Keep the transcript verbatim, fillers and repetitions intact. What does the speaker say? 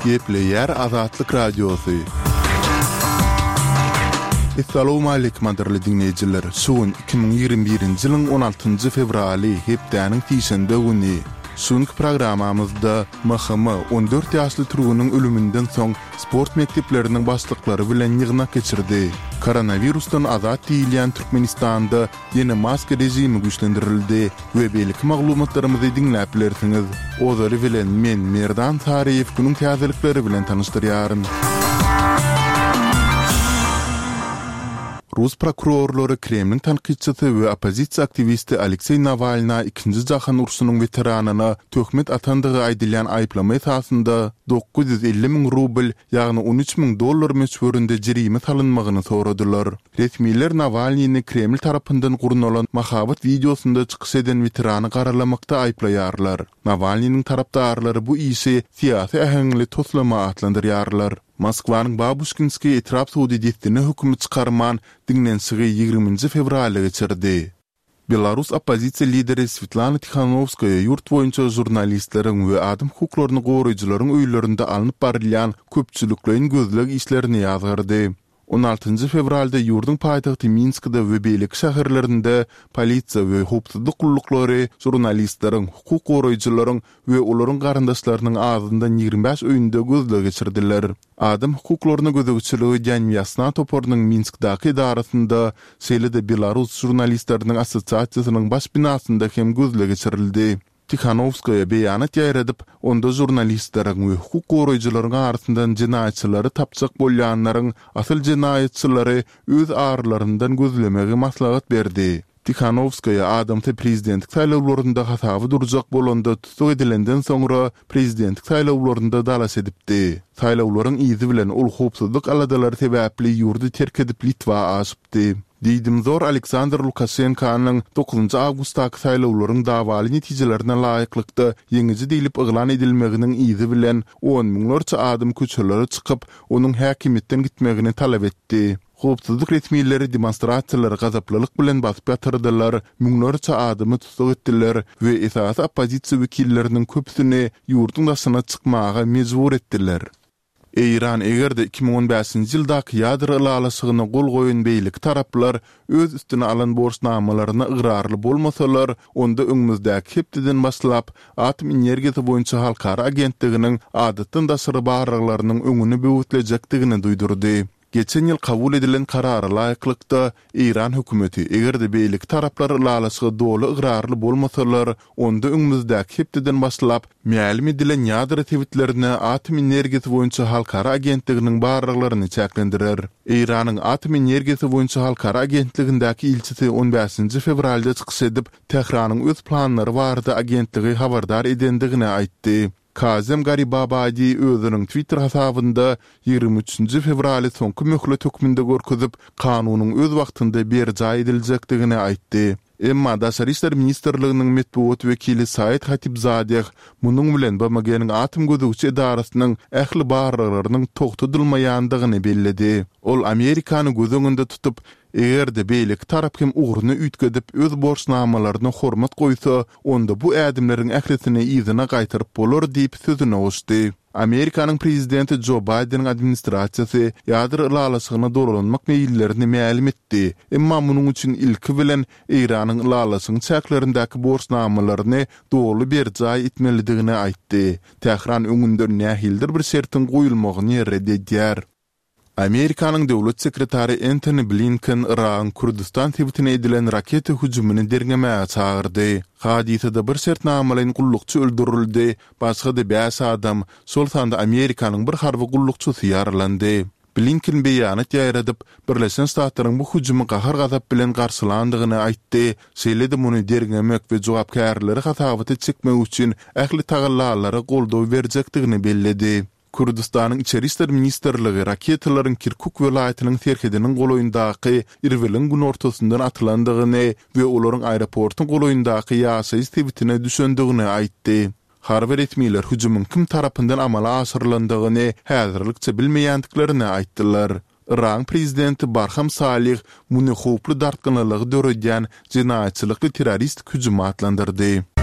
Gepleyer Azatlyk Radiosu. Assalamu alaykum aderli dinleyijiler. Şuun iki bin ýygrimi birinji ýylyň on altynjy fevraly hepdäniň tişende güni. Şuňky programamyzda M H M on dört ýaşly turgunyň ölümünden soň sport mekdepleriniň başlyklary bilen ýygnak geçirdi. Koronavirusdan azat diýilýän Türkmenistanda ýene maska rejimi güýçlendirildi we beýlik maglumatlarymyzy dinläp bilersiňiz. Ozary bilen men Merdan Tariýew günüň täzelikleri bilen tanışdyrýaryn. Rus prokurorlary Kremlin tanqidçisi we opozisiýa aktivisti Aleksey Navalny ikinji jahan urusynyň veteranyna töhmet atandygy aýdylýan aýplama esasında dokuz yüz elli min rubl, ýagny on üç min dollar meçhurynda jerime salynmagyny soradylar. Resmiler Navalnyni Kreml tarapyndan gurunalan mahabat videosunda çykyş eden veterany garalamakda aýplaýarlar. Navalnyň tarapdarlary bu işi siýasy ähengli toslama atlandyrýarlar. Moskwanyň Babushkinski etraf suwdedetini hüküm çykarman dinlenşigi ýygrimiňji fevraly geçirdi. Belarus opozisiýa lideri Svetlana Tikhanovskaya ýurt boýunça jurnalistleriň we adam hukuklaryny goraýjylaryň öýlerinde alınıp barilýan köpçülikliň gözleg işlerini ýazgardy. on altynjy fevralda ýurdun paýtagty Minskde we beýlik şäherlerinde polisiýa we hukuk gullukları jurnalistleriň, hukuk goraýjylaryň we olaryň garandaşlarynyň ağzyndan ýygrimi beş öýünde gözle geçirdiler. Adam hukuklaryny gözegçiligi Ýanmyasna toporynyň Minskdaky idarasynda şeýle-de Belarus jurnalistleriniň assosiasiýasynyň baş binasynda hem gözle geçirildi. Tikhanovskaya beýanat ýaýradyp, onda jurnalistleriň we hukuk goraýjylaryň arasyndan jinaýatçylary tapjak bolýanlaryň asyl jinaýatçylary öz arlaryndan gözlemegi maslahat berdi. Tikhanovskaya adamty prezidentlik saýlawlarynda hasaby durjak bolanda tutuk edilenden soňra prezidentlik saýlawlarynda dalas edipdi. Saýlawlaryň izi bilen ol howpsuzlyk aladalary sebäpli ýurdy terk edip Litwa aşypdy. Diýdimzor Aleksandr Lukashenkanyň dokuzunjy awgustdaky saýlawlaryň dawaly netijelerine laýyklykda ýeňiji diýilip yglan edilmeginiň izi bilen on miňlerçe adam köçelere çykyp onuň häkimetden gitmegini talap etdi. Howpsuzlyk resmiýetleri demonstrasiýalary gazaplylyk bilen basyp ýatyrdylar, miňlerçe adamy tutuk etdiler we esasy opozisiýa wekilleriniň köpsini ýurdun daşyna çykmaga mejbur etdiler. Eýran egerde iki bin on beşinji ýyldaky ýadro ýalasygyna gol goýan beýlik taraplar öz üstüne alan borçnamalaryna ıgrarly bolmasalar, onda öňümüzdäki hepdeden başlap atom energiýasy boýunça halkara agentliginiň adatdan daşary barraklarynyň öňüni böwütlejekdigini duýdurdy. Geçen ýyl kabul edilen karara laýyklykda Eýran hökümeti egerde beýlik taraplar ýalasyga doly ıgrarly bolmasalar, onda öňümüzdäki hepdeden başlap mälim edilen ýadro tewitlerini atom energiýasy boýunça halkara agentliginiň barraklaryny çäklendirer. Eýranyň atom energiýasy boýunça halkara agentligindäki ilçisi on beşinji fevralda çykyş edip, Tehranyň öz planlary barada agentligi habardar edendigini aýtdy. Kazem Garibabadi özüniň Twitter hasabynda ýygrimi üçinji fevraly soňky möhlet hökmünde görkezip, kanunyň öz wagtynda berjay ediljekdigini aýtdy. Emma Daşary işler ministrliginiň metbuat wekili Said Hatibzadeh munyň bilen B M G'niň atom gözegçi idarasynyň ähli barraklarynyň togtadylmaýandygyny bellidi. Ol Amerikany gözüňünde tutup, egerde beýlik tarap hem ugruny üýtgedip öz borçnamalaryna hormat goýsa, onda bu ädimleriň ählisini ýzyna gaýtaryp bolar diýip sözüne oşdy. Amerikanyň prezidenti Joe Bideniň administrasiýasy ýadro ýalasygyna dolanmak meýillerini mälim etdi. Emma munyň üçin ilki bilen Eýranyň ýalasynyň çäklerindäki borçnamalaryny dogry berjay etmelidigini aýtdy. Tehran öňünde nähildir bir şertin goýulmagyny reddedýär. Amerikanyň döwlet sekretary Antony Blinken Iran Kurdistan tebitine edilen raket hüjümini derňemäge çagyrdy. Hadisede bir şertnamalaryň gullukçy öldürildi, başga da beş adam, şol sanda Amerikanyň bir harby gullukçysy ýaralandy. Blinken beýanat ýaýradyp, Birleşen Ştatlaryň bu hüjümi gahar gazap bilen garşylandygyny aýtdy. Şeýle-de muny derňemek we jogapkärleri hasabaty çekmek üçin ähli tagallalary goldaw berjekdigini belledi. Kurdistanyň içeri işler ministrligi raketalaryň Kirkuk welaýatynyň serhediniň goloýundaky Irwelin gün ortasyndan atylandygyny we olaryň aeroportyň goloýundaky ýaşaýyş tebitine düşendigini aýtdy. Harby resmiýetler hüjümyň kim tarapyndan amala aşyrylandygyny häzirlikçe bilmeýändiklerini aýtdylar. Iran prezidenti Barham Salih muny howply dartgynylygy döredýän jinaýatçylykly terrorist hüjümi atlandyrdy.